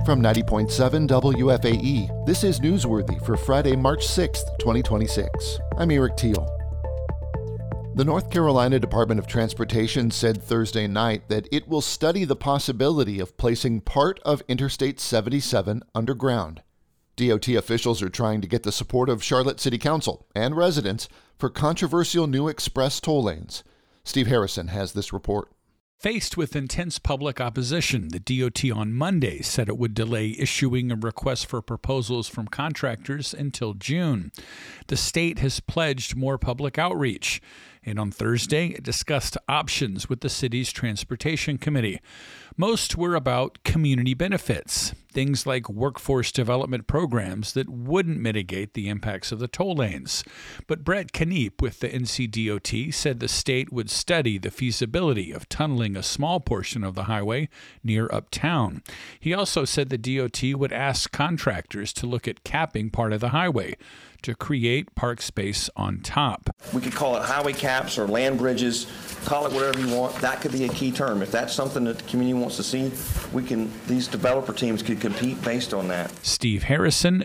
From 90.7 WFAE, this is Newsworthy for Friday, March 6th, 2026. I'm Eric Teal. The North Carolina Department of Transportation said Thursday night that it will study the possibility of placing part of Interstate 77 underground. DOT officials are trying to get the support of Charlotte City Council and residents for controversial new express toll lanes. Steve Harrison has this report. Faced with intense public opposition, the DOT on Monday said it would delay issuing a request for proposals from contractors until June. The state has pledged more public outreach, and on Thursday it discussed options with the city's transportation committee. Most were about community benefits, things like workforce development programs that wouldn't mitigate the impacts of the toll lanes. But Brett Kniep with the NCDOT said the state would study the feasibility of tunneling a small portion of the highway near Uptown. He also said the DOT would ask contractors to look at capping part of the highway to create park space on top. We could call it highway caps or land bridges, call it whatever you want. That could be a key term. If that's something that the community wants to see, these developer teams could compete based on that. Steve Harrison,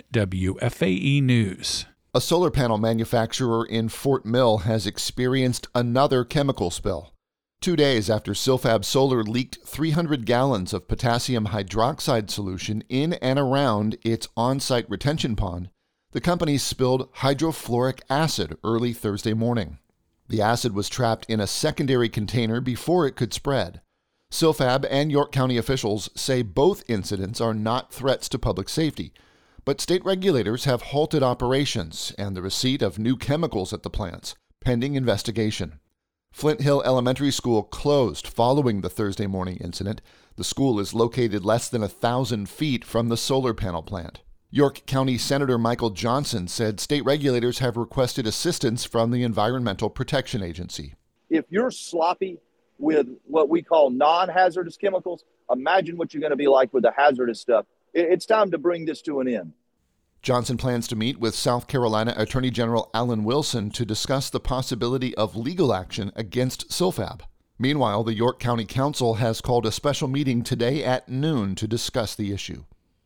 WFAE News. A solar panel manufacturer in Fort Mill has experienced another chemical spill. 2 days after Silfab Solar leaked 300 gallons of potassium hydroxide solution in and around its on-site retention pond, the company spilled hydrofluoric acid early Thursday morning. The acid was trapped in a secondary container before it could spread. Silfab and York County officials say both incidents are not threats to public safety, but state regulators have halted operations and the receipt of new chemicals at the plants, pending investigation. Flint Hill Elementary School closed following the Thursday morning incident. The school is located less than 1,000 feet from the solar panel plant. York County Senator Michael Johnson said state regulators have requested assistance from the Environmental Protection Agency. If you're sloppy with what we call non-hazardous chemicals, imagine what you're going to be like with the hazardous stuff. It's time to bring this to an end. Johnson plans to meet with South Carolina Attorney General Alan Wilson to discuss the possibility of legal action against Silfab. Meanwhile, the York County Council has called a special meeting today at noon to discuss the issue.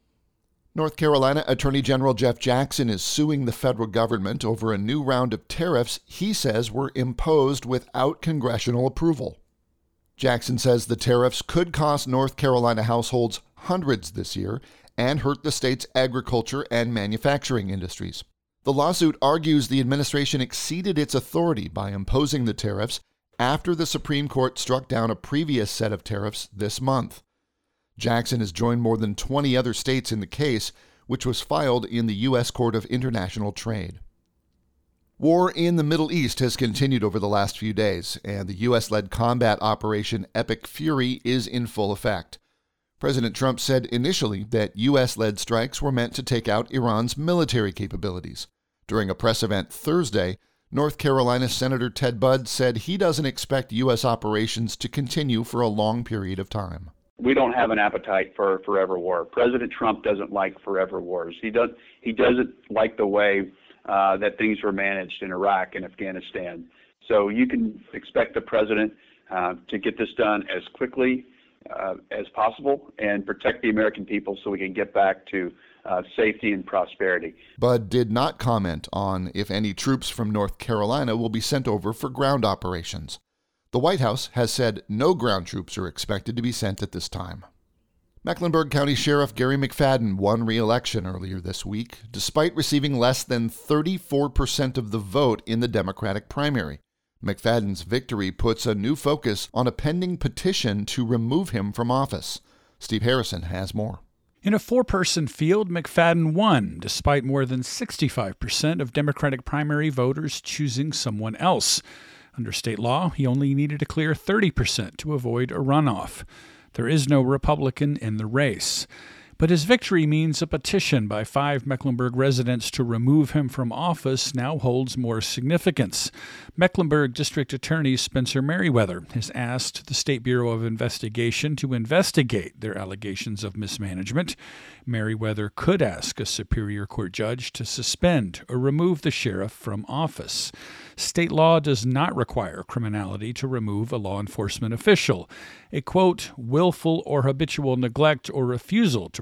North Carolina Attorney General Jeff Jackson is suing the federal government over a new round of tariffs he says were imposed without congressional approval. Jackson says the tariffs could cost North Carolina households hundreds this year and hurt the state's agriculture and manufacturing industries. The lawsuit argues the administration exceeded its authority by imposing the tariffs after the Supreme Court struck down a previous set of tariffs this month. Jackson has joined more than 20 other states in the case, which was filed in the U.S. Court of International Trade. War in the Middle East has continued over the last few days, and the U.S.-led combat operation Epic Fury is in full effect. President Trump said initially that U.S.-led strikes were meant to take out Iran's military capabilities. During a press event Thursday, North Carolina Senator Ted Budd said he doesn't expect U.S. operations to continue for a long period of time. We don't have an appetite for forever war. President Trump doesn't like forever wars. He doesn't like the way that things were managed in Iraq and Afghanistan. So you can expect the president to get this done as quickly as possible and protect the American people so we can get back to safety and prosperity. Budd did not comment on if any troops from North Carolina will be sent over for ground operations. The White House has said no ground troops are expected to be sent at this time. Mecklenburg County Sheriff Gary McFadden won re-election earlier this week, despite receiving less than 34% of the vote in the Democratic primary. McFadden's victory puts a new focus on a pending petition to remove him from office. Steve Harrison has more. In a four-person field, McFadden won, despite more than 65% of Democratic primary voters choosing someone else. Under state law, he only needed to clear 30% to avoid a runoff. There is no Republican in the race. But his victory means a petition by 5 Mecklenburg residents to remove him from office now holds more significance. Mecklenburg District Attorney Spencer Merriweather has asked the State Bureau of Investigation to investigate their allegations of mismanagement. Merriweather could ask a Superior Court judge to suspend or remove the sheriff from office. State law does not require criminality to remove a law enforcement official. A, quote, willful or habitual neglect or refusal to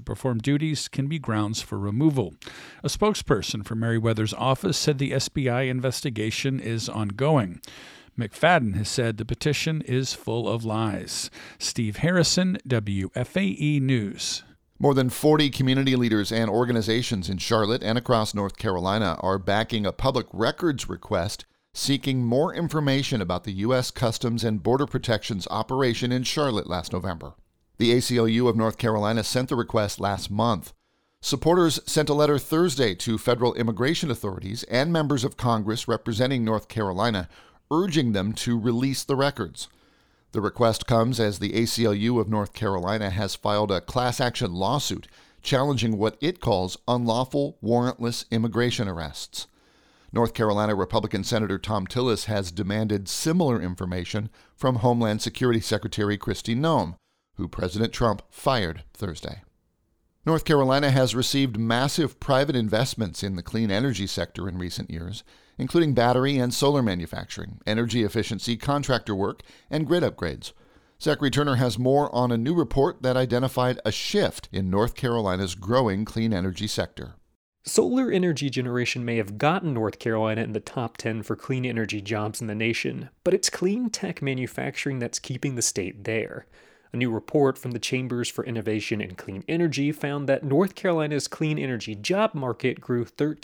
perform duties can be grounds for removal. A spokesperson for Merriweather's office said the SBI investigation is ongoing. McFadden has said the petition is full of lies. Steve Harrison, WFAE News. More than 40 community leaders and organizations in Charlotte and across North Carolina are backing a public records request seeking more information about the U.S. Customs and Border Protection's operation in Charlotte last November. The ACLU of North Carolina sent the request last month. Supporters sent a letter Thursday to federal immigration authorities and members of Congress representing North Carolina, urging them to release the records. The request comes as the ACLU of North Carolina has filed a class action lawsuit challenging what it calls unlawful, warrantless immigration arrests. North Carolina Republican Senator Thom Tillis has demanded similar information from Homeland Security Secretary Kristi Noem, who President Trump fired Thursday. North Carolina has received massive private investments in the clean energy sector in recent years, including battery and solar manufacturing, energy efficiency, contractor work, and grid upgrades. Zachary Turner has more on a new report that identified a shift in North Carolina's growing clean energy sector. Solar energy generation may have gotten North Carolina in the top 10 for clean energy jobs in the nation, but it's clean tech manufacturing that's keeping the state there. A new report from the Chambers for Innovation in Clean Energy found that North Carolina's clean energy job market grew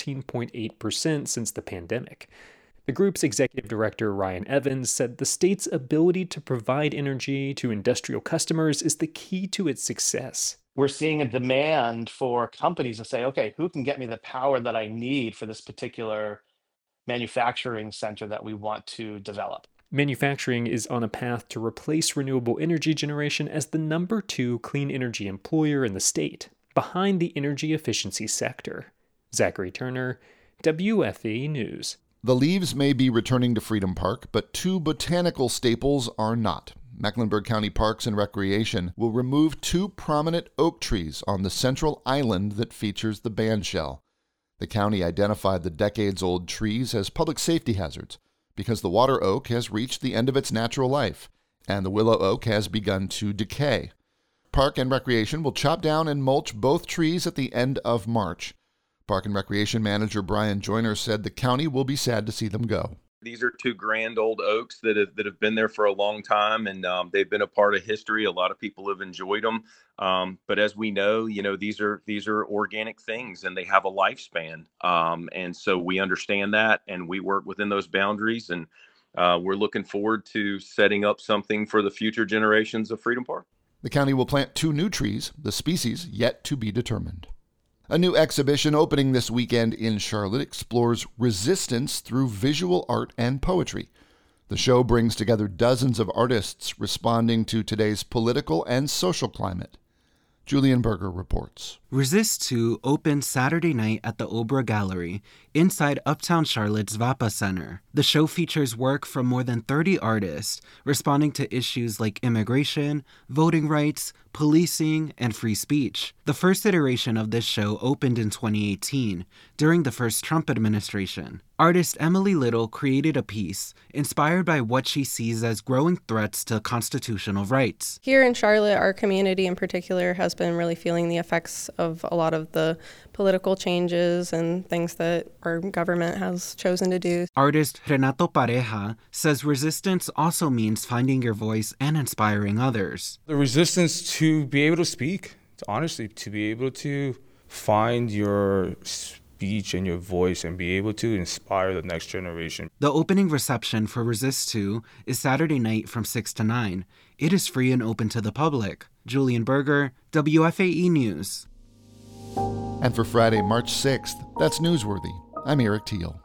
13.8% since the pandemic. The group's executive director, Ryan Evans, said the state's ability to provide energy to industrial customers is the key to its success. We're seeing a demand for companies to say, okay, who can get me the power that I need for this particular manufacturing center that we want to develop? Manufacturing is on a path to replace renewable energy generation as the number 2 clean energy employer in the state, behind the energy efficiency sector. Zachary Turner, WFAE News. The leaves may be returning to Freedom Park, but 2 botanical staples are not. Mecklenburg County Parks and Recreation will remove 2 prominent oak trees on the central island that features the bandshell. The county identified the decades-old trees as public safety hazards because the water oak has reached the end of its natural life, and the willow oak has begun to decay. Park and Recreation will chop down and mulch both trees at the end of March. Park and Recreation Manager Brian Joyner said the county will be sad to see them go. These are 2 grand old oaks that have been there for a long time, and they've been a part of history. A lot of people have enjoyed them, but as we know, these are organic things, and they have a lifespan. And so we understand that, and we work within those boundaries. And we're looking forward to setting up something for the future generations of Freedom Park. The county will plant 2 new trees, the species yet to be determined. A new exhibition opening this weekend in Charlotte explores resistance through visual art and poetry. The show brings together dozens of artists responding to today's political and social climate. Julian Berger reports. Resist 2 opened Saturday night at the Obra Gallery inside Uptown Charlotte's Vapa Center. The show features work from more than 30 artists responding to issues like immigration, voting rights, policing, and free speech. The first iteration of this show opened in 2018 during the first Trump administration. Artist Emily Little created a piece inspired by what she sees as growing threats to constitutional rights. Here in Charlotte, our community in particular has been really feeling the effects of a lot of the political changes and things that our government has chosen to do. Artist Renato Pareja says resistance also means finding your voice and inspiring others. The resistance to be able to speak, honestly, to be able to find your speech and your voice and be able to inspire the next generation. The opening reception for Resist 2 is Saturday night from 6 to 9. It is free and open to the public. Julian Berger, WFAE News. And for Friday, March 6th, that's Newsworthy. I'm Eric Teal.